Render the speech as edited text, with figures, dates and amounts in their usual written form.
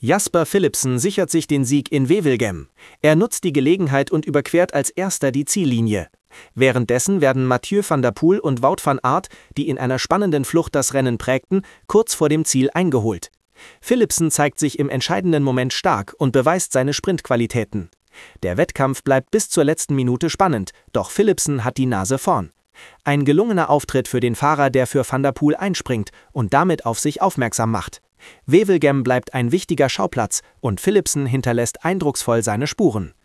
Jasper Philipsen sichert sich den Sieg in Wevelgem. Er nutzt die Gelegenheit und überquert als erster die Ziellinie. Währenddessen werden Mathieu van der Poel und Wout van Aert, die in einer spannenden Flucht das Rennen prägten, kurz vor dem Ziel eingeholt. Philipsen zeigt sich im entscheidenden Moment stark und beweist seine Sprintqualitäten. Der Wettkampf bleibt bis zur letzten Minute spannend, doch Philipsen hat die Nase vorn. Ein gelungener Auftritt für den Fahrer, der für Van der Poel einspringt und damit auf sich aufmerksam macht. Wevelgem bleibt ein wichtiger Schauplatz und Philipsen hinterlässt eindrucksvoll seine Spuren.